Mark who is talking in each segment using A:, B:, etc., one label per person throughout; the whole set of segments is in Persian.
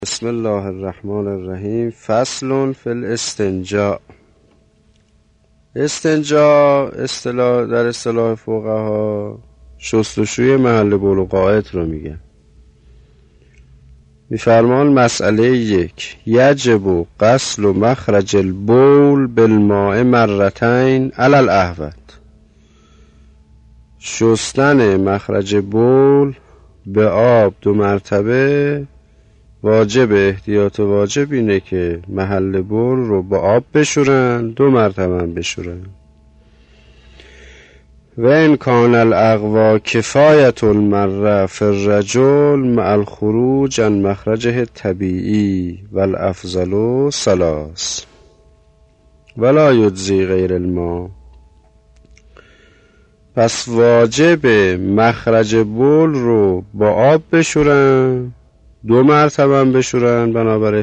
A: بسم الله الرحمن الرحیم. فصل فی الاستنجاء. استنجاء در اصطلاح فقها شستشوی محل بول و غائط رو میگن. میفرمان مسئله 1: یجب غسل مخرج البول بالماء مرتین علی الاحوط. شستن مخرج بول به آب 2 مرتبه واجب. احتیاط واجب اینه که محل بول رو با آب بشورن، 2 مرتبه بشورن. و ان کان الاقوا کفایت المره فی الرجل مع الخروج عن مخرجه الطبیعی والافضل 3 ولا یجزی غیر الماء. پس واجب مخرج بول رو با آب بشورن، 2 مرتبه بشورن بنابر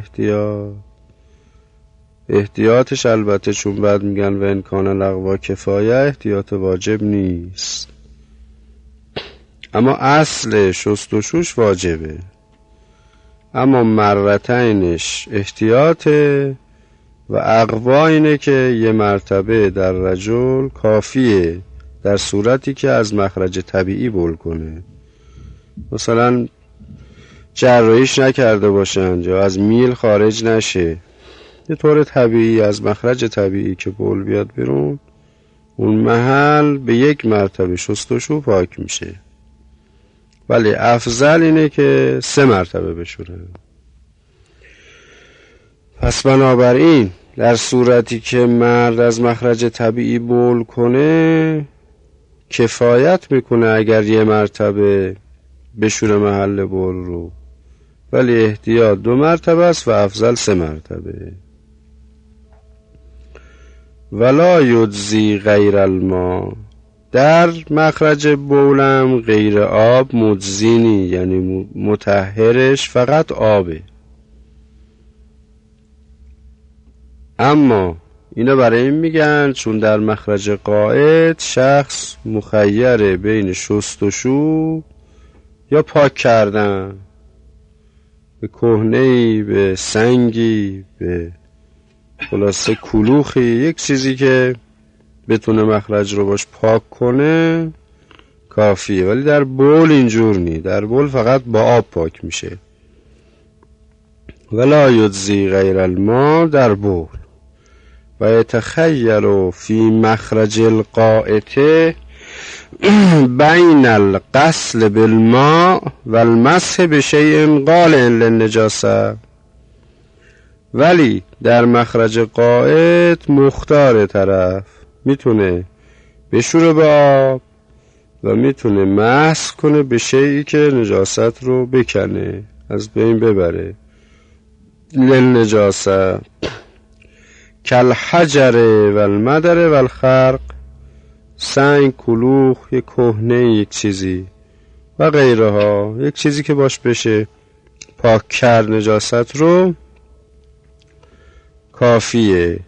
A: احتیاطش البته، چون بعد میگن و ان کان الاقوا کفایه، احتیاط واجب نیست، اما اصل شستشوش واجبه، اما مرتینش احتیاطه و اقوا اینه که 1 مرتبه در رجل کافیه در صورتی که از مخرج طبیعی بول کنه. مثلا جراحیش نکرده باشن یا از میل خارج نشه، یه طور طبیعی از مخرج طبیعی که بول بیاد بیرون، اون محل به 1 مرتبه شستشو پاک میشه. ولی افضل اینه که 3 مرتبه بشوره. پس بنابراین در صورتی که مرد از مخرج طبیعی بول کنه کفایت میکنه اگر 1 مرتبه بشوره محل بول رو، ولی احتیاط 2 مرتبه است و افضل 3 مرتبه. ولا یجزی غیر الماء. در مخرج بولم غیر آب مجزی نی، یعنی مطهرش فقط آبه. اما اینو برای این میگن چون در مخرج غائط شخص مخیره بین شستشو یا پاک کردن، به کهنه‌ای، به سنگی، به خلاصه کلوخی، یک چیزی که بتونه مخرج رو باش پاک کنه کافیه. ولی در بول اینجور نی، در بول فقط با آب پاک میشه. ولا یجزی غیر الماء در بول. و یتخیر فی مخرج الغائط بین الغسل بالماء و المسح بشیء قالع للنجاسه. ولی در مخرج غائط مختار طرف میتونه بشوره به آب و میتونه مسح کنه به شیئی که نجاست رو بکنه، از بین ببره. للنجاسه کالحجر و المدر و الخرق. سنگ، کلوخ، یک کهنه، یک چیزی و غیره ها، یک چیزی که باش بشه پاک کرد نجاست رو کافیه.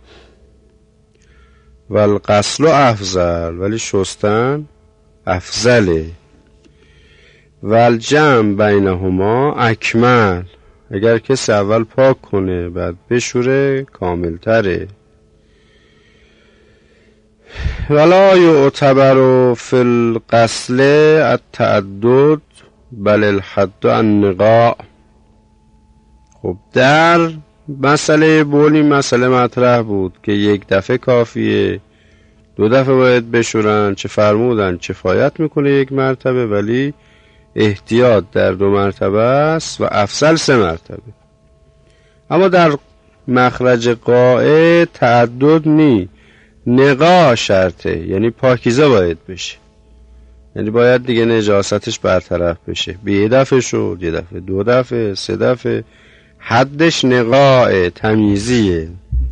A: و الغسل افضل. ولی شستن افضله. و الجمع بینهما اکمل. اگر کسی اول پاک کنه بعد بشوره کامل تره. ولا یعتبر فی الغسل التعدد بل الحد النقاء. خب در مسئله بولی مسئله مطرح بود که 1 دفعه کافیه، 2 دفعه باید بشورن، چه فرمودن کفایت میکنه 1 مرتبه، ولی احتیاط در 2 مرتبه است و افضل 3 مرتبه. اما در مخرج غائط تعدد نی، نقا شرطه، یعنی پاکیزه باید بشه، یعنی باید دیگه نجاستش برطرف بشه. به 1 دفعه شد، 1 دفعه، 2 دفعه، 3 دفعه، حدش نقاء تمیزیه.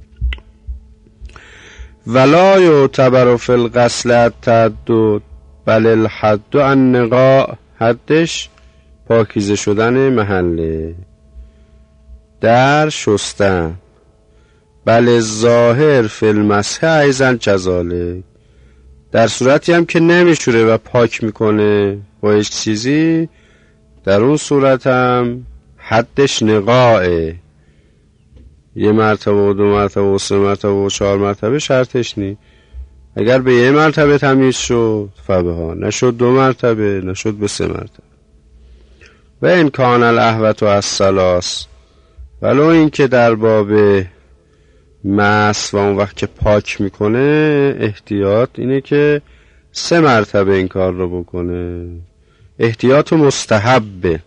A: ولا یعتبر فی الغسل التعدد بل الحد النقاء. حدش پاکیزه شدن محله. در شستن بل الظاهر فی المسح ایضا کذالک. در صورتی هم که نمیشوره و پاک میکنه با هیچ چیزی، در اون صورت هم حدش نقاءه، یه مرتبه و 2 مرتبه و 3 مرتبه و 4 مرتبه شرطش نی. اگر به 1 مرتبه تمیز شد فبها، نشد 2 مرتبه، نشد به 3 مرتبه. و این کان الاهوت از ثلاث، ولو این که در باب مس و اون وقت که پاک میکنه احتیاط اینه که 3 مرتبه این کار رو بکنه، احتیاط مستحبه.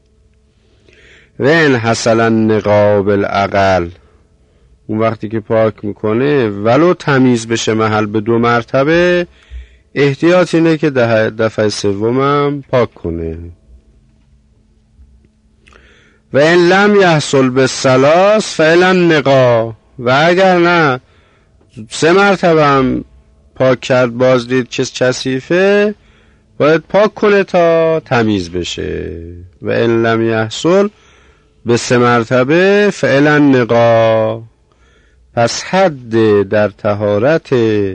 A: و این حصل النقاء بالاقل، اون وقتی که پاک میکنه ولو تمیز بشه محل به 2 مرتبه، احتیاط اینه که دفعه سومم پاک کنه. و این لم یحصل بالثلاث فعلا نقا، و اگر نه 3 مرتبه هم پاک کرد باز دید که کثیفه، باید پاک کنه تا تمیز بشه. و این لم یحصل به 3 مرتبه فعلا نقا. پس حد در طهارت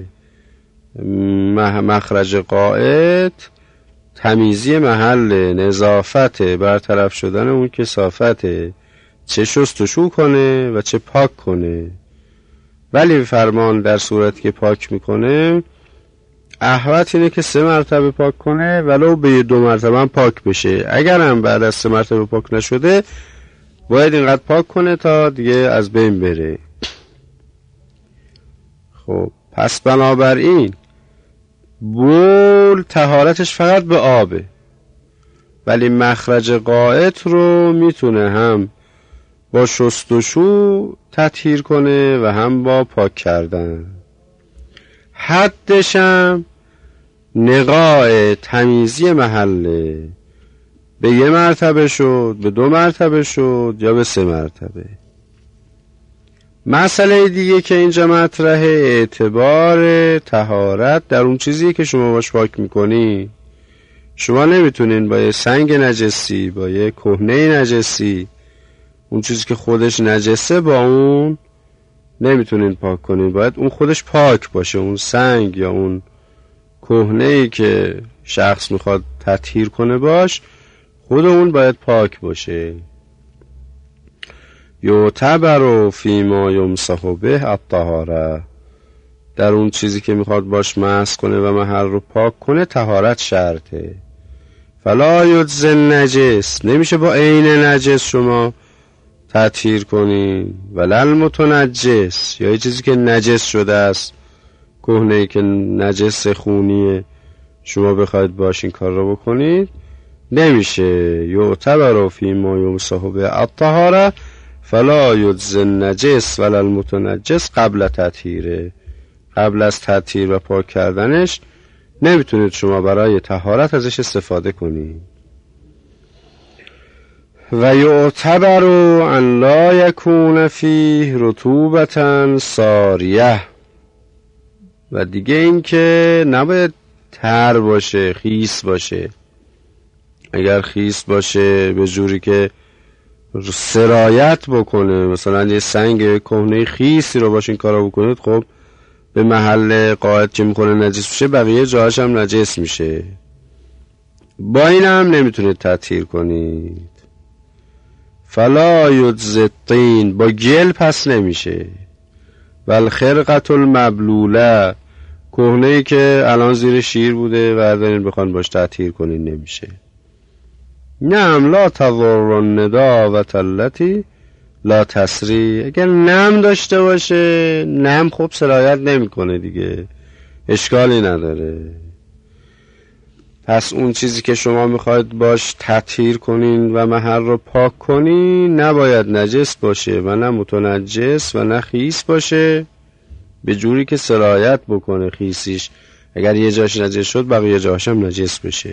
A: مخرج غائط تمیزی محل، نظافت، برطرف شدن اون کثافت، چه شستشو کنه و چه پاک کنه. ولی فرمان در صورتی که پاک میکنه احوط اینه که 3 مرتبه پاک کنه، ولو به 2 مرتبه هم پاک بشه. اگر هم بعد از 3 مرتبه پاک نشده باید اینقدر پاک کنه تا دیگه از بین بره. خب پس بنابراین بول طهارتش فقط به آبه، ولی مخرج غائط رو میتونه هم با شستشو تطهیر کنه و هم با پاک کردن. حدش هم نقاء، تمیزی محله، به 1 مرتبه شد، به 2 مرتبه شد یا به 3 مرتبه. مسئله دیگه که اینجا مطرحه اعتبار طهارت در اون چیزی که شما باش پاک میکنی. شما نمیتونین با یه سنگ نجسی، با یه کهنه نجسی، اون چیزی که خودش نجسه، با اون نمیتونین پاک کنین. باید اون خودش پاک باشه، اون سنگ یا اون کهنه‌ای که شخص میخواد تطهیر کنه باش، خود اون باید پاک باشه. یعتبر فیما یمسح به الطهاره، در اون چیزی که میخواد باش مسح کنه و محل رو پاک کنه طهارت شرطه. فلا یجزی النجس، نمیشه با عین نجس شما تطهیر کنین. ولا المتنجس، یا یه چیزی که نجس شده است، کهنه‌ای که نجس خونیه، شما بخواید باش این کار رو بکنید نمیشه. یعتبر فیما یمسح به الطهاره فلا یجزی النجس ولا المتنجس قبل تطهیره، قبل از تطهیر و پاک کردنش نمیتونید شما برای طهارت ازش استفاده کنید. و یعتبر ان لا یکون فیه رطوبة ساریه، و دیگه این که نباید تر باشه، خیس باشه. اگر خیس باشه به جوری که سرایت بکنه، مثلا یه سنگ کهنه خیسی رو باش این کارا بکنید، خب به محل غائط که میکنه نجس میشه، بقیه جاهاش هم نجس میشه. با این هم نمیتونید تطهیر کنید. فلا یجزی الطین، با گل پس نمیشه. والخرقة المبلوله، کهنه‌ای که الان زیر شیر بوده و دارین بخوان باش تطهیر کنین نمیشه. نعم لا تضر النداوة التي لا تسری، اگر نم داشته باشه، نم خب سرایت نمیکنه دیگه، اشکالی نداره. پس اون چیزی که شما میخواید باش تطهیر کنین و محل رو پاک کنین نباید نجس باشه و نه متنجس و نه خیس باشه، به جوری که سرایت بکنه خیسیش. اگر یه جاش نجس شد بقیه جاش هم نجس بشه.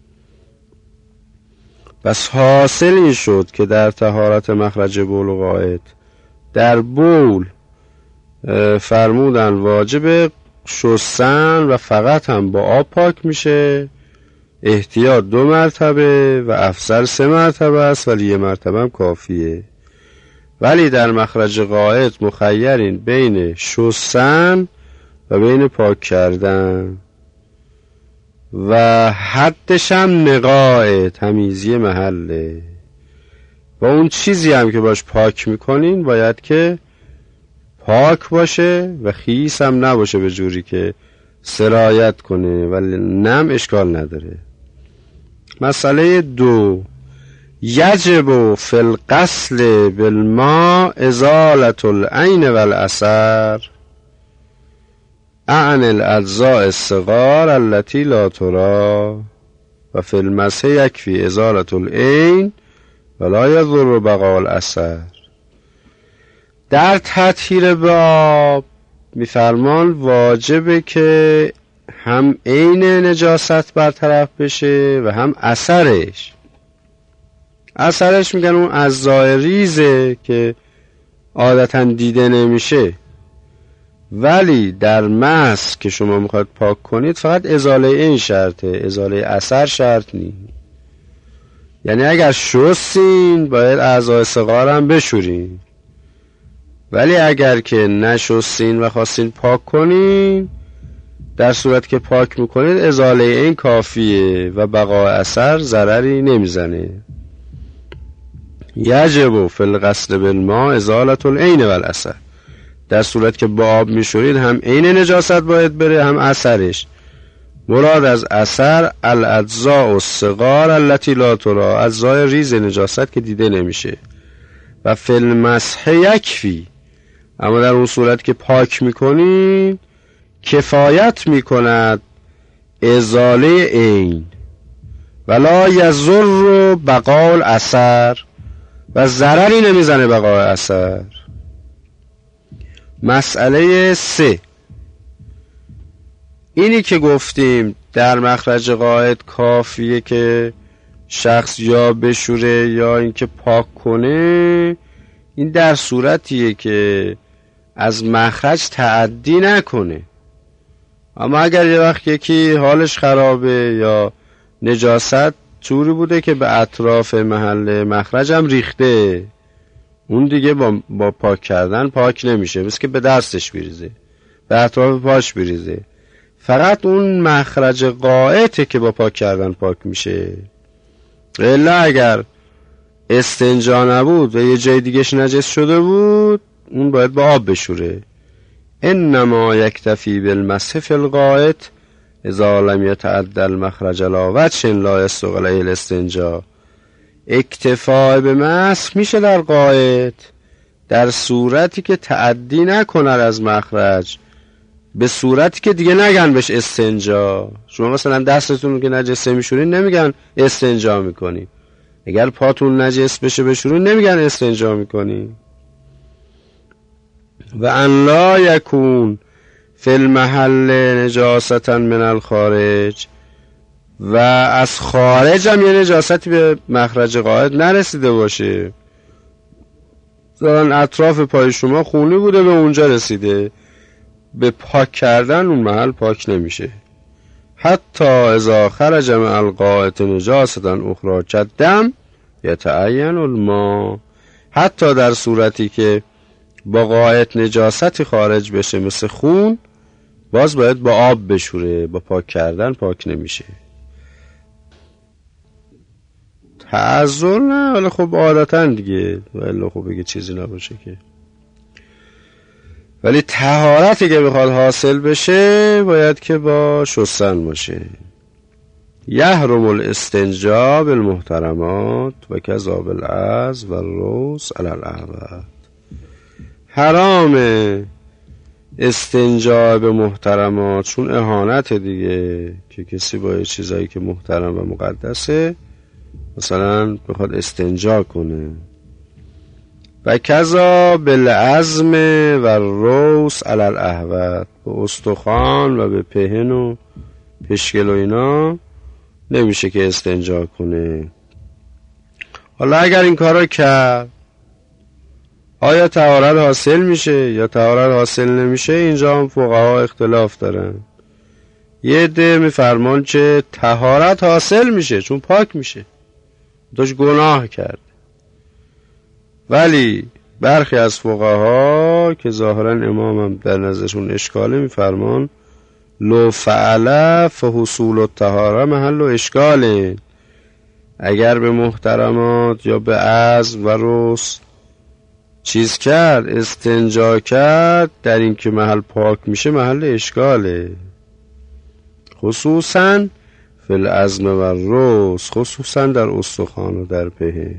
A: بس حاصل این شد که در طهارت مخرج بول و غائط، در بول فرمودن واجب شستن و فقط هم با آب پاک میشه، احتیاط 2 مرتبه و افضل 3 مرتبه است، ولی 1 مرتبه هم کافیه. ولی در مخرج غائط مخیرین بین شستن و بین پاک کردن، و حدش هم نقاء، تمیزی محله. و اون چیزی هم که باش پاک میکنین باید که پاک باشه و خیس هم نباشه به جوری که سرایت کنه، ولی نم اشکال نداره. مسئله 2، یجب فی الغسل بالماء ازالة العین والاثر عن الاجزاء الصغار التي لا ترى و فی المسح یکفی ازالة العین ولا یضر بقاء الاثر. در تطهیر به آب میفرمان واجبه که هم عین نجاست برطرف بشه و هم اثرش. اثرش میگن اون اجزای ریزه که عادتا دیده نمیشه، ولی در مسح که شما میخواد پاک کنید فقط ازاله این شرطه، ازاله اثر شرط نیست. یعنی اگر شستین باید اعضای صغار هم بشورین، ولی اگر که نشستین و خواستین پاک کنین، در صورت که پاک میکنید ازاله این کافیه و بقای اثر ضرری نمیزنه. یجب فی الغسل بالماء ازالة العین والاثر. در صورت که با آب میشورید هم عین نجاست باید بره هم اثرش. مراد از اثر الاجزاء الصغار التي لا ترى، اجزای ریز نجاست که دیده نمیشه. و فی المسح یکفی، اما در اون صورت که پاک میکنید کفایت میکند ازاله عین ولا یضر بقاء الاثر، و ضرری نمیزنه بقاء اثر. مسئله 3، اینی که گفتیم در مخرج غائط کافیه که شخص یا بشوره یا اینکه پاک کنه، این در صورتیه که از مخرج تعدی نکنه. اما اگر یه وقت یکی حالش خرابه یا نجاست طوری بوده که به اطراف محل مخرج هم ریخته، اون دیگه با پاک کردن پاک نمیشه، مثل که به دستش بریزه، به اطراف پاش بریزه. فقط اون مخرج غائطه که با پاک کردن پاک میشه. الا اگر استنجا نبود و یه جای دیگهش نجس شده بود، اون باید با آب بشوره. انما یکتفی بالمسح فی الغائط اذا لم یتعدى المخرج لا وجه لا یستغل الاستنجا. اکتفا به مسح میشه در غائط در صورتی که تعدی نکنه از مخرج، به صورتی که دیگه نگن بهش استنجا. شما مثلا دستتون که نجسه میشورین نمیگن استنجا میکنی، اگر پاتون نجس بشه بشورین نمیگن استنجا میکنی. و ان لا یکون فی المحل نجاستا من الخارج، و از خارج هم یه نجاستی به مخرج غائط نرسیده باشه. مثلا اطراف پای شما خونی بوده به اونجا رسیده، به پاک کردن اون محل پاک نمیشه. حتی اذا خرج من الغائط نجاستا اخرى کالدم یتعین الماء، حتی در صورتی که با غائط نجاستی خارج بشه مثل خون، باز باید با آب بشوره، با پاک کردن پاک نمیشه. تعذر نه، ولی خب عادتا دیگه، ولی خب بگه چیزی نباشه که. ولی طهارتی که بخواد حاصل بشه باید که با شستن باشه. یحرم الاستنجا بالمحترمات و کذا بالعز و الروس علی الاحوط. حرام استنجا به محترمات، چون اهانت دیگه که کسی با یه چیزایی که محترم و مقدسه مثلا بخواد استنجا کنه. و کذا بالعظم و الروس علی الاحوط، به استخوان و به پهن و پشگل و اینا نمیشه که استنجا کنه. حالا اگر این کارا کرد آیا طهارت حاصل میشه یا طهارت حاصل نمیشه؟ اینجا هم فقها اختلاف دارن. یه عده میفرمان که طهارت حاصل میشه چون پاک میشه، داشت گناه کرد. ولی برخی از فقها که ظاهرا امام هم در نظرشون اشکاله میفرمان لو فعل فحصول الطهاره محل و اشکاله. اگر به محترمات یا به عزم و رس چیز کرد، استنجا کرد، در این که محل پاک میشه محل اشکاله، خصوصا فی العظم و الرس، خصوصا در استخوان و در پهن.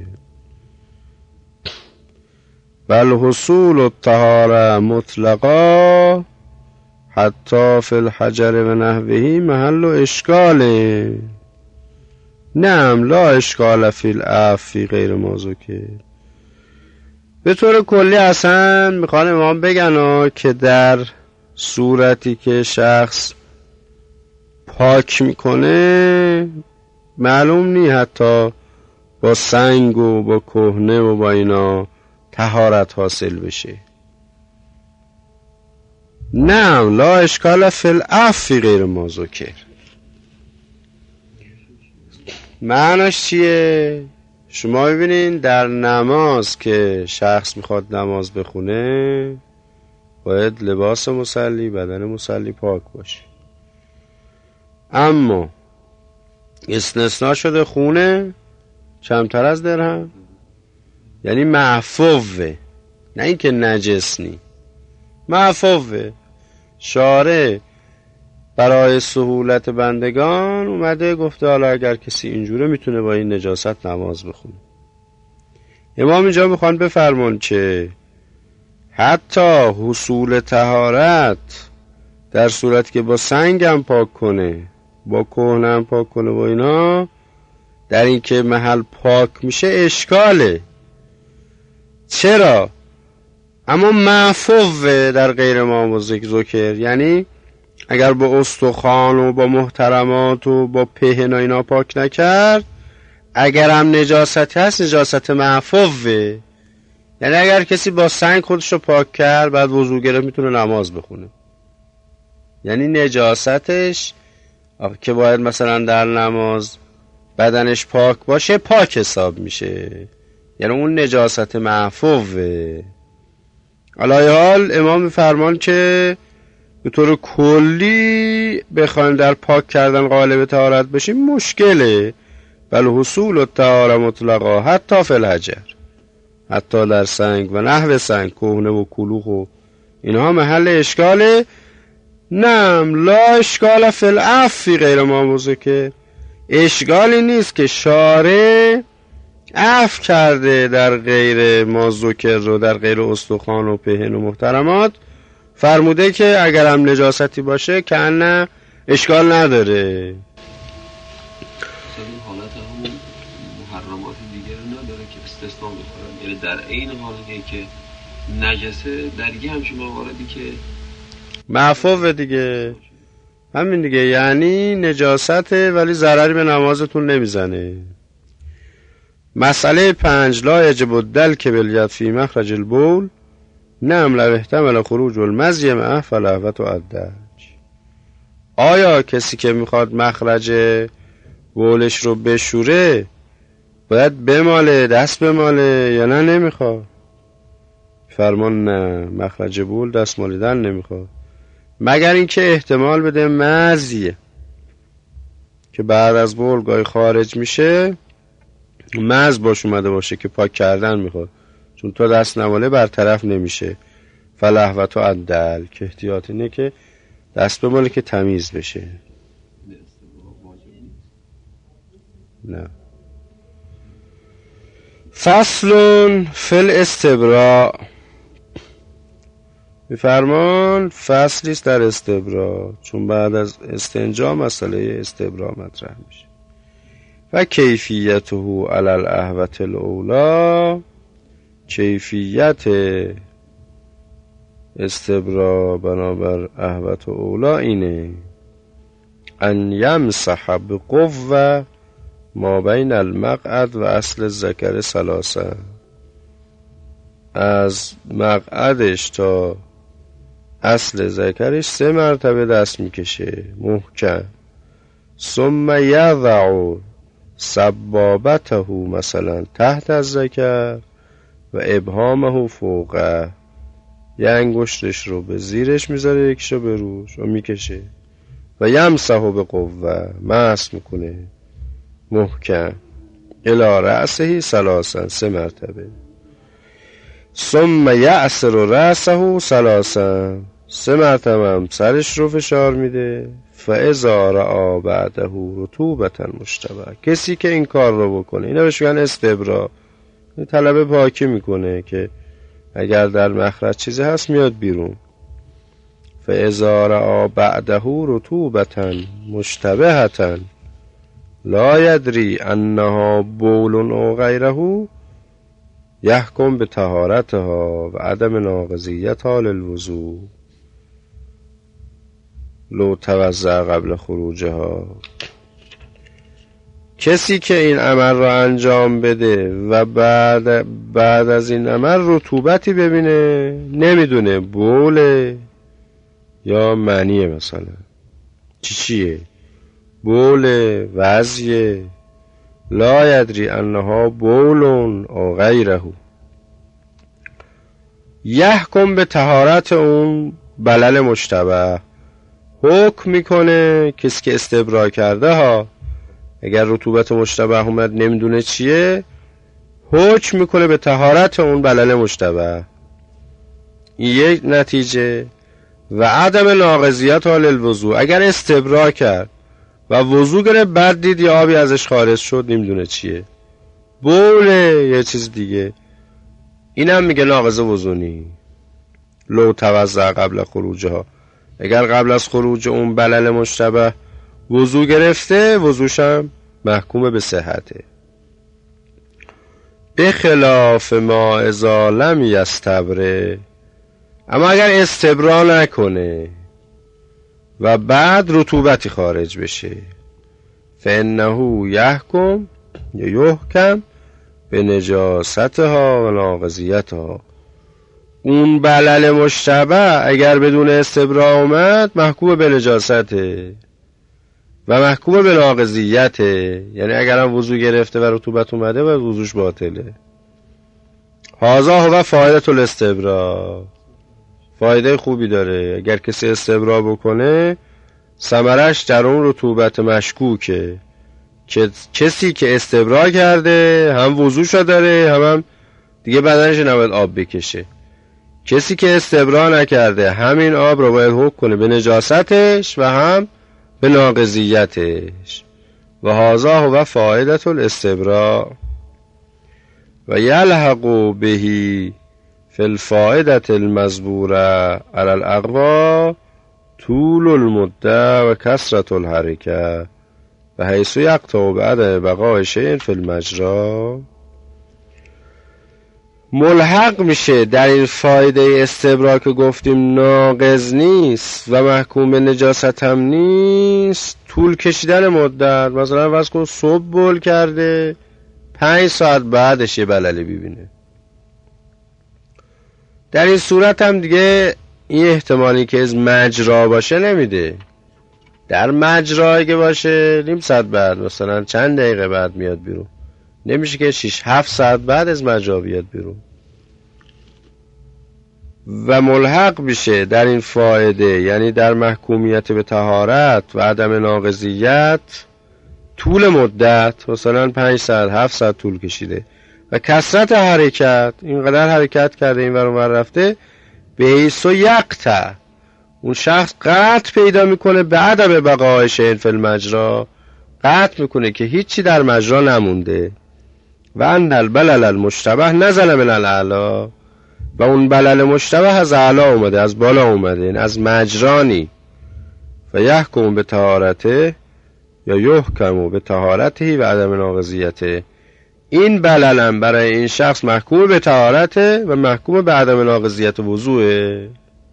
A: بل حصول الطهاره مطلقا حتی فی الحجر و نحوه محل و اشکاله. نعم لا اشکال فی العفو غیر ما ذکر. به طور کلی اصلا میخوان امام بگن که در صورتی که شخص پاک میکنه معلوم نی حتی با سنگ و با کهنه و با اینا طهارت حاصل بشه. نعم لا اشکال فی العفو غیر ما ذکر. معناش چیه؟ شما ببینین در نماز که شخص میخواد نماز بخونه باید لباس مصلی، بدن مصلی پاک باشه، اما استثناء شده خونه کمتر از درهم، یعنی معفوه، نه اینکه نجس نی، معفوه. شارع برای سهولت بندگان اومده گفته حالا اگر کسی اینجوره میتونه با این نجاست نماز بخونه. امام اینجا میخوان بفرمان که حتی حصول طهارت در صورت که با سنگم پاک کنه، با کهنم پاک کنه و اینا، در این که محل پاک میشه اشکاله. چرا؟ اما معفوه در غیر ما ذکر، یعنی اگر با استخوان و با محترمات و با پهن و اینا پاک نکرد، اگر هم نجاست هست نجاست معفوه، یعنی اگر کسی با سنگ خودش رو پاک کرد بعد وضو گرفت میتونه نماز بخونه، یعنی نجاستش که باید مثلا در نماز بدنش پاک باشه پاک حساب میشه، یعنی اون نجاست معفوه. علایه حال امام فرمان که به طور کلی بخوایم در پاک کردن قالب طهارت بشیم مشکله. بل حصول الطهاره مطلقا حتی فی الحجر، حتی در سنگ و نحو سنگ، کهنه و کلوخ و اینها محل اشکاله. نعم لا اشکال فی العفو غیر ما ذکر. اشکالی نیست که شارع عفو کرده در غیر ما ذکر رو، در غیر استخوان و پهن و محترمات فرموده که اگر هم نجاستی باشه که نه اشکال نداره.
B: این حالت هم محرمات دیگه رو نداره که استثناء بخورن، یعنی در این حالی که نجسه در یه همچین مواردی که
A: معفوه دیگه، همین دیگه، یعنی نجاسته ولی ضرری به نمازتون نمیزنه. مسئله 5 لا یجب الدلک بالید فی مخرج البول نعم لو احتمل خروج المزی معه فلهوت و الدج. آیا کسی که میخواد مخرج بولش رو بشوره باید بماله، دست بماله یا نه نمیخواد؟ فرمان نه، مخرج بول دست مالیدن نمیخواد، مگر اینکه احتمال بده مزیه که بعد از بول گاهی خارج میشه مز باش اومده باشه که پاک کردن میخواد، چون تو دست نماله برطرف نمیشه. فلهوت و عدل که احتیاط اینه که دست بماله که تمیز بشه. نه. فصل فی الاستبراء. بفرمان فصلی است در استبراء، چون بعد از استنجا مسئله استبراء مطرح میشه. و کیفیته علی الاهوة الاولی، کیفیت استبراء بنابر اهوة اولی اینه ان یمسح بقوة ما بین المقعد و اصل الذکر ثلاثه، از مقعدش تا اصل ذکرش 3 مرتبه دست میکشه محکم. ثم یضع سبابته مثلا تحت الذکر و ابهامه فوقه، یه انگشتش رو به زیرش میذاره یکیشو به روش و میکشه و یمسحه به قوه، مسح میکنه محکم. الی رأسه ثلاثا 3 مرتبه، ثم یعصر رأسه ثلاثا 3 مرتبه هم سرش رو فشار میده. فاذا رأى بعده رطوبة مشتبه، کسی که این کار رو بکنه، اینا بهش میگن استبرا، طلب پاکی میکنه که اگر در مخرج چیزی هست میاد بیرون. فاذا رأى بعده رطوبة مشتبهة لا یدری انها بول او غیره یحکم به طهارتها و عدم ناقضیتها للوضوء لو توضأ قبل خروجها. کسی که این عمل را انجام بده و بعد از این عمل رطوبتی ببینه، نمیدونه بوله یا منیه، مثلا چیه، بوله، وضعیه، لا یدری انها بولون او غیره یحکم به طهارت اون بلل مشتبه، حکم میکنه کسی که استبرا کرده ها، اگر رطوبت مشتبه اومد نمیدونه چیه، حکم میکنه به طهارت اون بلل مشتبه. این یک نتیجه. و عدم ناقضیت حال الوضوء، اگر استبرا کرد و وضو گرفت بعد دید یا آبی ازش خارج شد نمیدونه چیه، بوله یه چیز دیگه، اینم میگه ناقض وضو نی. لو توضأ قبل خروجها، اگر قبل از خروج اون بلل مشتبه وضو گرفته، وضوشم محکوم به صحته. به خلاف ما اذا لم یستبره، اما اگر استبرا نکنه و بعد رطوبتی خارج بشه، فانه یحکم یا یحکم به نجاستها و ناقضیتها، اون بلل مشتبه اگر بدون استبرا اومد محکوم به نجاسته و محکوم به ناقضیته، یعنی اگر هم وضو گرفته و رطوبت اومده و وضوش باطله. هذا هو فایده الاستبرا، فایده خوبی داره. اگر کسی استبرا بکنه ثمرش در اون رطوبت مشکوکه که کسی که استبرا کرده هم وضوشو داره هم دیگه بدنش نباید آب بکشه. کسی که استبرا نکرده همین آب رو باید حکم کنه به نجاستش و هم به ناقضیتش. و هذا هو فایده الاستبرا و یلحق بهی فی الفائده المذبوره علی الاقوا طول المده و کثرت الحرکه و حیث یقطع بعد بقاء شیء فی المجرا. ملحق میشه در این فایده استبرا که گفتیم ناقض نیست و محکوم به نجاست هم نیست، طول کشیدن مدت. مثلا فرض کن صبح بول کرده 5 ساعت بعدش یه بللی ببینه، در این صورت هم دیگه این احتمالی که از مجرا باشه نمیده. در مجرا که باشه نیم ساعت بعد، مثلا چند دقیقه بعد میاد بیرون، نمیشه که 6-7 ساعت بعد از مجرا بیاد بیرون. و ملحق میشه در این فایده، یعنی در محکومیت به طهارت و عدم ناقضیت، طول مدت، مثلا 5 ساعت 7 ساعت طول کشیده و کثرت حرکت، اینقدر حرکت کرده این ور اون ور رفته، به حیث یقطع، اون شخص قطع پیدا میکنه به عدم بقاء شیء فی المجرا، قطع میکنه که هیچی در مجرا نمونده. و ان البلل المشتبه نزل من الاعلی، و اون بلل مشتبه از اعلی اومده، از بالا اومده، این از مجرانی. و یحکم به طهارته یا یحکم به طهارته و عدم ناقضیته، این بللم برای این شخص محکوم به طهارته و محکوم به عدم ناقضیت وضوئه.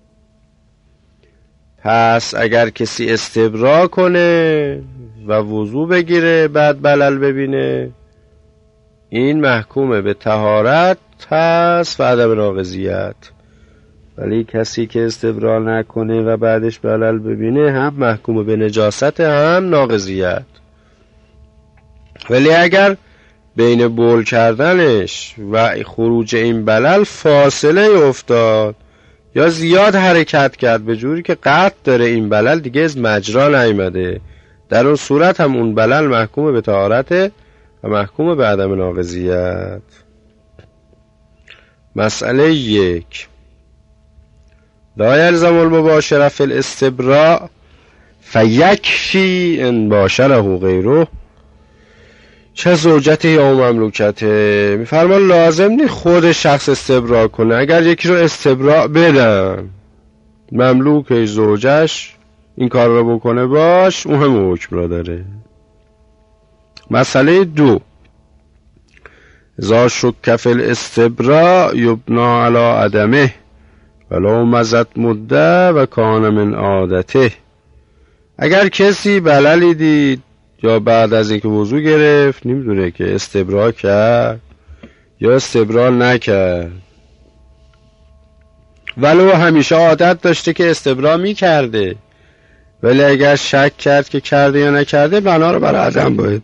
A: پس اگر کسی استبرا کنه و وضو بگیره بعد بلل ببینه، این محکومه به طهارت هست و عدم ناقضیت. ولی کسی که استبرا نکنه و بعدش بلل ببینه هم محکومه به نجاست هم ناقضیت. ولی اگر بین بول کردنش و خروج این بلل فاصله افتاد یا زیاد حرکت کرد به جوری که قطع داره این بلل دیگه از مجرا نیامده، در اون صورت هم اون بلل محکوم به طهارت و محکوم به عدم ناقضیت. مسئله 1 لا یلزم المباشره فی الاستبراء فیکفی ان باشره غیره چه زوجته یا مملوکته. میفرمان لازم نی خود شخص استبراء کنه، اگر یکی رو استبراء بدن مملوکش زوجش این کار رو بکنه باش، اون هم حکم را داره. مسئله 2 اذا شک فی الاستبراء یبنا علی عدمه ولو مضت مده و کان من عادته. اگر کسی بللی دید یا بعد از اینکه وضو گرفت نمیدونه که استبراء کرد یا استبراء نکرد، ولو همیشه عادت داشته که استبراء میکرده، ولی اگر شک کرد که کرده یا نکرده بنا رو بر عدم باید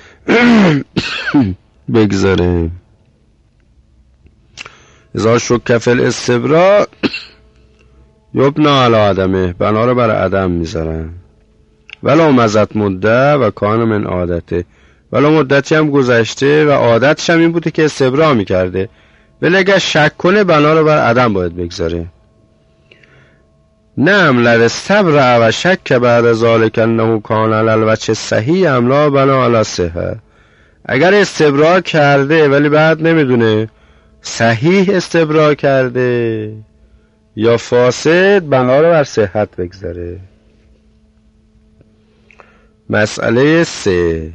A: بگذاره. اذا شک فی الاستبراء یبنا علی عدمه، بنا رو بر عدم میذارن. ولو مضت مده و کان من عادته، ولو مدتی هم گذشته و عادتش هم این بوده که استبراء میکرده، ولی اگر شک کنه بنا رو بر عدم باید بگذاره. نعم لر استبرأ و شک بعد ذلک انه کان علی الوجه صحیح ام لا بنا علی صحه. اگر استبراء کرده ولی بعد نمیدونه صحیح استبراء کرده یا فاسد، بنا رو بر صحت بگذاره. مسئله 3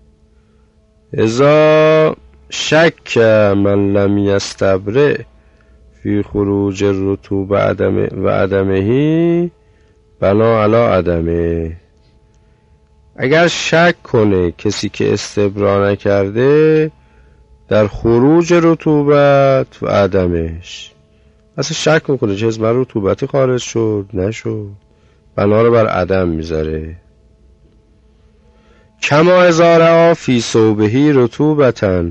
A: اذا شک من لم یستبرئ فی خروج الرطوبة و عدمه بنا علی عدمه. اگر شک کنه کسی که استبراء نکرده در خروج رطوبت و عدمش، اصلا شک میکنه چه از من رطوبتی خارج شد نشد، بنا رو بر عدم میذاره. کما اذا رأى فی ثوبه رطوبة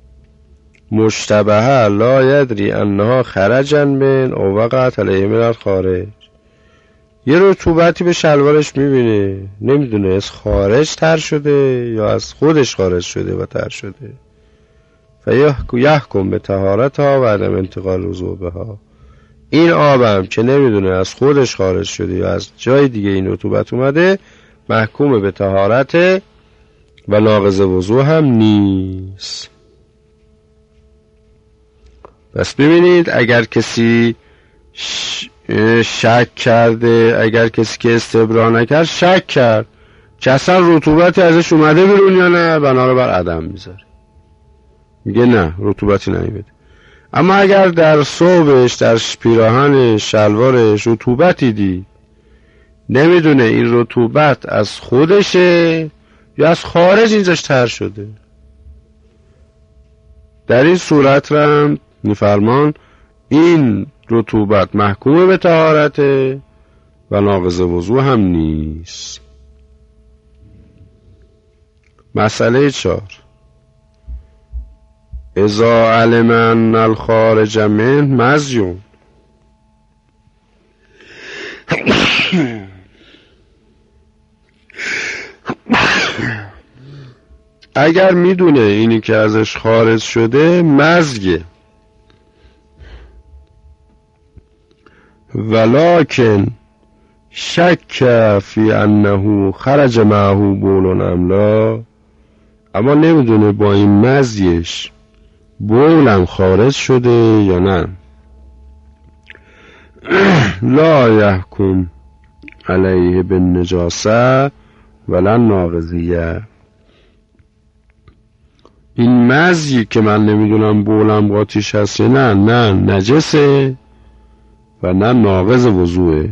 A: مشتبهه لا یدری انها خرجا من او وقعت علیه من الخارج. یه رطوبتی به شلوارش میبینه، نمیدونه از خارج تر شده یا از خودش خارج شده و تر شده. فیحکم به طهارتها و عدم انتقال وضوء بها. این آبم که نمیدونه از خودش خارج شده یا از جای دیگه این رطوبت اومده، محکوم به طهارت و ناقض وضوء هم نیست. پس ببینید اگر کسی شک کرده، اگر کسی که استبراء نکرد شک کرد که اصلا رطوبتی ازش اومده بیرون یا نه، بنا رو بر عدم میذاره، میگه نه رطوبتی نمیده. اما اگر در ثوبش، در پیراهنش، شلوارش رطوبتی دید، نمیدونه این رطوبت از خودشه یا از خارج اینجاش تر شده، در این صورت را میفرمان این رطوبت محکوم به طهارته و ناقض وضوء هم نیست. مسئله 4 اذا علم ان الخارج من مزیون. اگر میدونه اینی که ازش خارج شده مزیه، ولکن شک فی انه خرج معه بول ام لا، اما نمیدونه با این مزیش بولم خارج شده یا نه، لا یحکم علیه بالنجاسه ولا ناقضیه. این مزی که من نمیدونم بولم قاطیش هست نه نجسه و نه ناقض وضوعه.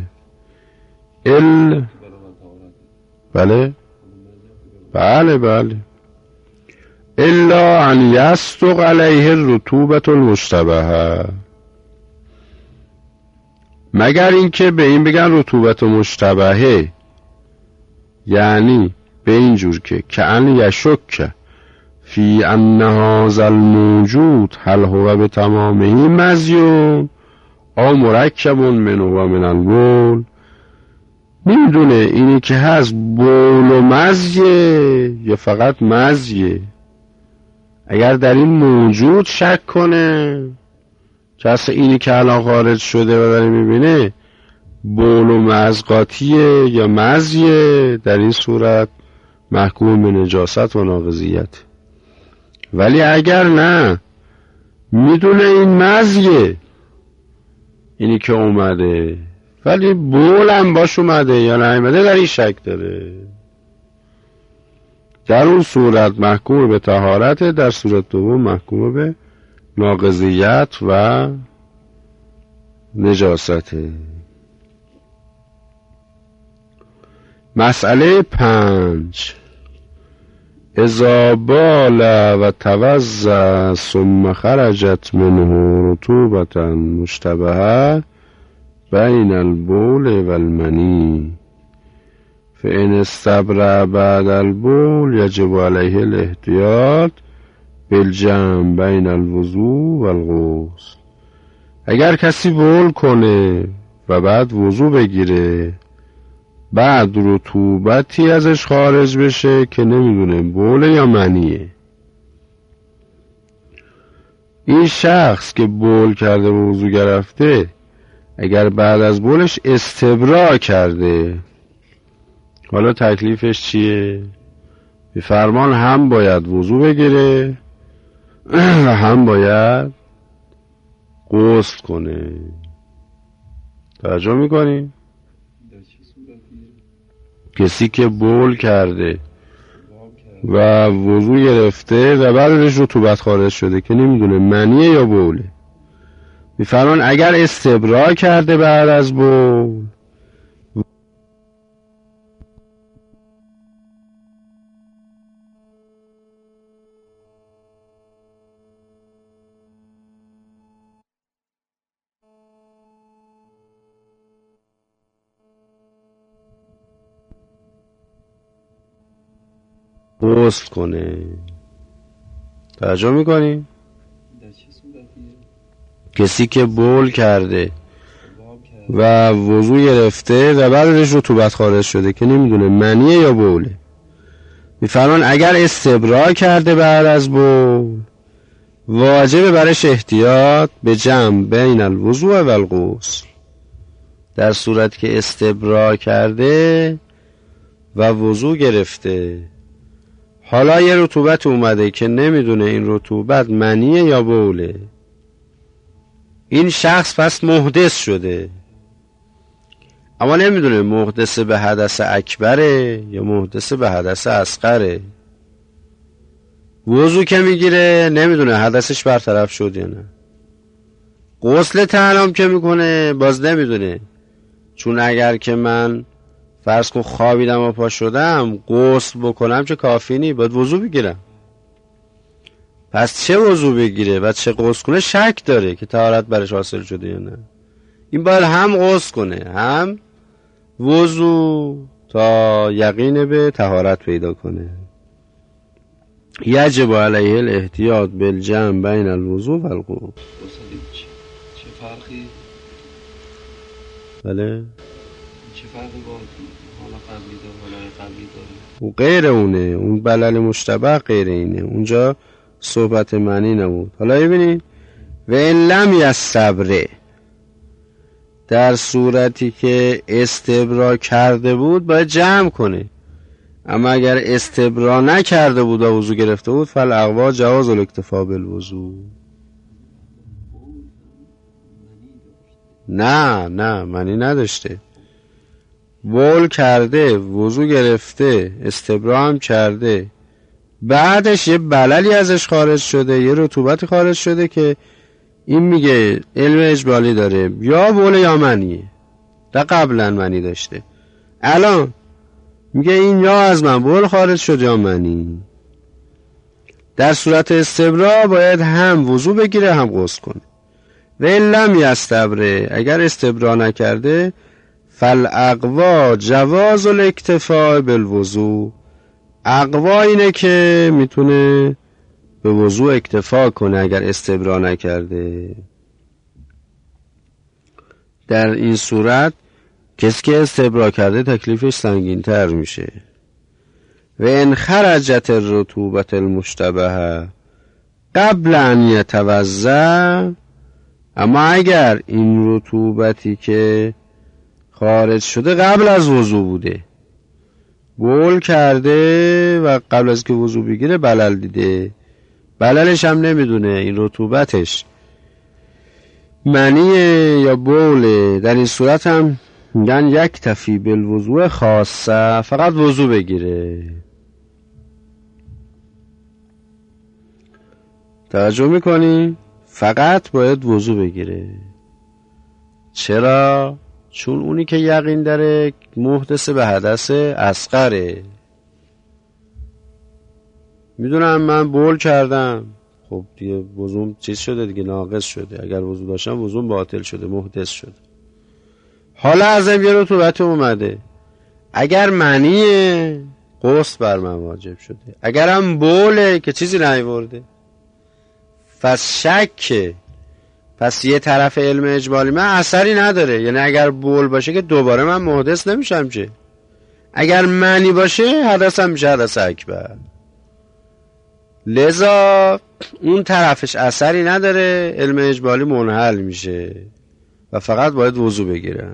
A: بله الا ان یصدق علیه الرطوبة المشتبهه، مگر اینکه به این بگن رطوبت مشتبهه، یعنی به این جور که ان یشک فی ان هذا الموجود هل هو به تمامه مزیون او مرکب منه و من البول. نمیدونه اینی که هست بول و مزیه یا فقط مزیه، اگر در این موجود شک کنه که اصلا اینی که الان خارج شده و داره میبینه بول و مزقاتیه یا مزیه، در این صورت محکوم به نجاست و ناقضیت. ولی اگر نه میدونه این مزیه اینی که اومده ولی بولم باش اومده یا نیومده، در این شک داره، در اون صورت محکوم به طهارت، در صورت دوم محکوم به ناقضیت و نجاسته. مسئله 5 اذا بال و توضأ ثم خرجت منه رطوبة مشتبهة بین البول و المنی فإن استبرأ بعد البول یجب علیه الاحتیاط بالجمع بین الوضوء و الغسل. اگر کسی بول کنه و بعد وضو بگیره، بعد رطوبتی ازش خارج بشه که نمیدونه بوله یا منیه، این شخص که بول کرده و وضو گرفته اگر بعد از بولش استبراء کرده، حالا تکلیفش چیه؟ به فرمان هم باید وضو بگیره و هم باید غسل کنه. توجه میکنی؟ کسی که بول کرده و وضو گرفته و بعدش رطوبت خارج شده که نمیدونه منیه یا بوله، میفرمان اگر استبراء کرده بعد از بول غسل کنه. توجه میکنی؟ کسی که بول کرده و وضو گرفته و بعدش رطوبت خارج شده که نمیدونه منیه یا بوله، میفرمان اگر استبراء کرده بعد از بول واجب برش احتیاط به جمع بین الوضوء و الغسل. در صورت که استبراء کرده و وضو گرفته، حالا یه رطوبت اومده که نمیدونه این رطوبت منیه یا بوله، این شخص پس محدث شده، اما نمیدونه محدث به حدث اکبره یا محدث به حدث اصغره. وضو که میگیره نمیدونه حدثش برطرف شد یا نه. غسل تیمم که میکنه باز نمیدونه، چون اگر که من فرض کن خوابیدم و پا شدم غسل بکنم چه کافی نی، باید وضو بگیرم. پس چه وضو بگیره و چه غسل کنه شک داره که طهارت برش حاصل شده یا نه. این باید هم غسل کنه هم وضو تا یقین به طهارت پیدا کنه. یجب علیه الاحتیاط بالجمع بین الوضوء و الغسل.
B: چه فرقی؟
A: بله
B: چه فرقی با حالا قبلی داره حالا قبلی داره؟
A: او غیر اونه، اون بلل مشتبه غیر اینه، اونجا صحبت معنی نبود. حالا ببینید و ان لم یستبرئ، در صورتی که استبراء کرده بود باید جمع کنه، اما اگر استبراء نکرده بود و وضو گرفته بود فالاقوا جواز الاکتفاء بالوضو. نه معنی نداشته، بول کرده وضو گرفته استبراء هم کرده، بعدش یه بللی ازش خارج شده، یه رطوبتی خارج شده که این میگه علم اجبالی داره یا بول یا منیه، ده قبلا منی داشته، الان میگه این یا از من بول خارج شد یا منی. در صورت استبراء باید هم وضو بگیره هم غسل کنه. و ان لم یستبرئ، اگر استبراء نکرده فالاقوا جواز الاکتفاء بالوضوء، اقوا اینه که میتونه به وضوء اکتفا کنه اگر استبراء نکرده. در این صورت کسی که استبراء کرده تکلیفش سنگین تر میشه. و ان خرجت الرطوبة المشتبهه، قبل ان یتوضأ، اما اگر این رطوبتی که خارج شده قبل از وضو بوده، بول کرده و قبل از که وضو بگیره بلل دیده، بللش هم نمیدونه این رطوبتش منیه یا بوله، در این صورت هم میگن یکتفی بالوضوء خاصه، فقط وضو بگیره. توجه میکنی؟ فقط باید وضو بگیره. چرا؟ چون اونی که یقین داره محدث به حدث اصغره. میدونم من بول کردم، خب دیگه وضوم چیز شده دیگه، ناقص شده. اگر وضو داشتم وضوم باطل شده، محدث شده. حالا ازم یه رطوبت اومده، اگر منیه غسل بر من واجب شده، اگرم بوله که چیزی نیورده، پس شکه، پس یه طرف علم اجمالی من اثری نداره. یعنی اگر بول باشه که دوباره من محدث نمیشم چه، اگر منی باشه حدثم میشه حدث اکبر، لذا اون طرفش اثری نداره، علم اجمالی منحل میشه و فقط باید وضو بگیره.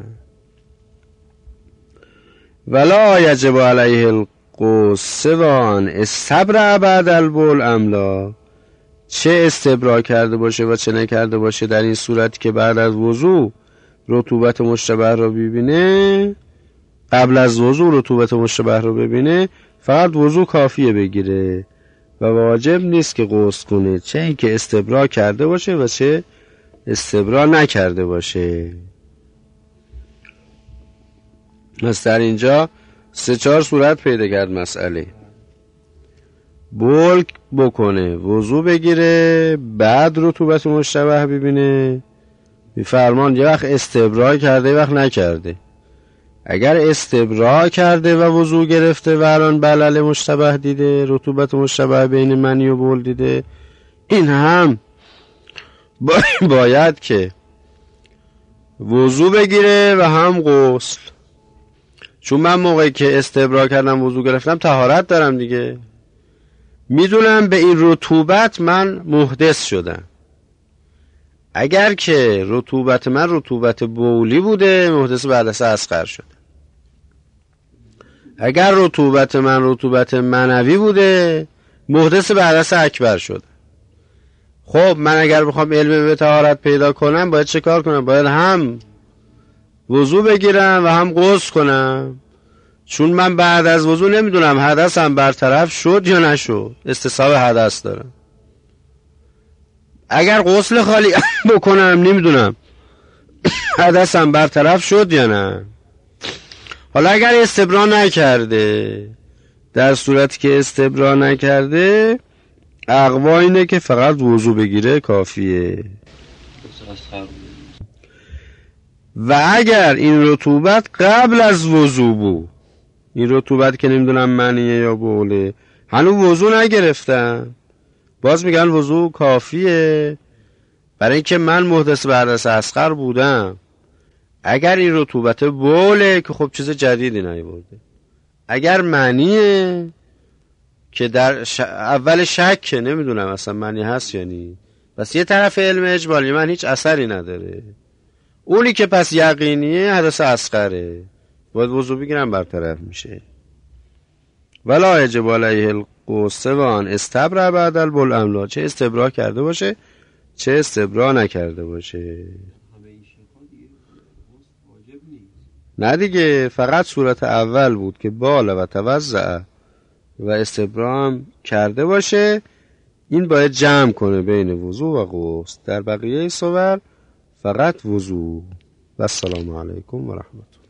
A: ولا یجب علیه الغسل سوان استبرع بعد البول املا، چه استبرا کرده باشه و چه نکرده باشه در این صورتی که بعد از وضو رطوبت مشتبه را ببینه، قبل از وضو رطوبت مشتبه را ببینه، فقط وضو کافیه بگیره و واجب نیست که غسل کنه، چه اینکه استبرا کرده باشه و چه استبرا نکرده باشه. پس در اینجا 3-4 صورت پیدا کرد مسئله. بول بکنه، وضو بگیره، بعد رطوبت مشتبه ببینه. فرمان یه وقت استبرا کرده یه وقت نکرده. اگر استبرا کرده و وضو گرفته و الان بلل مشتبه دیده، رطوبت مشتبه بین منی و بول دیده، این هم باید که وضو بگیره و هم غسل. چون من موقعی که استبرا کردم وضو گرفتم طهارت دارم دیگه، میدونم به این رطوبت من محدث شدم. اگر که رطوبت من رطوبت بولی بوده، محدث به حدث اصغر شده. اگر رطوبت من رطوبت منوی بوده، محدث به حدث اکبر شده. خب من اگر بخوام علم به طهارت پیدا کنم باید چه کار کنم؟ باید هم وضو بگیرم و هم غسل کنم، چون من بعد از وضو نمیدونم حدثم برطرف شد یا نشد، استصحاب حدث دارم. اگر غسل خالی بکنم نمیدونم حدثم برطرف شد یا نه. حالا اگر استبرا نکرده، در صورتی که استبرا نکرده، اقوا اینه که فقط وضو بگیره کافیه. و اگر این رطوبت قبل از وضو بود، این رطوبت که نمیدونم منیه یا بوله، هنوز وضو نگرفتم، باز میگن وضو کافیه، برای اینکه من محدث به حدث اصغر بودم. اگر این رطوبت بوله که خب چیز جدیدی نیورده، اگر منیه که در اول شک نمیدونم اصلا منی هست یا نی، بس یه طرف علم اجمالی من هیچ اثری نداره. اونی که پس یقینیه حدث اصغره، باید وضو بگیرم برطرف میشه. ولا یجب علیه الغسل سوان استبرع بعد البول املا، چه استبرا کرده باشه چه استبرا نکرده باشه. نه دیگه، فقط صورت اول بود که بال و توضع و استبرا هم کرده باشه، این باید جمع کنه بین وضو و غسل. در بقیه صور فقط وضو. و السلام علیکم و رحمت الله.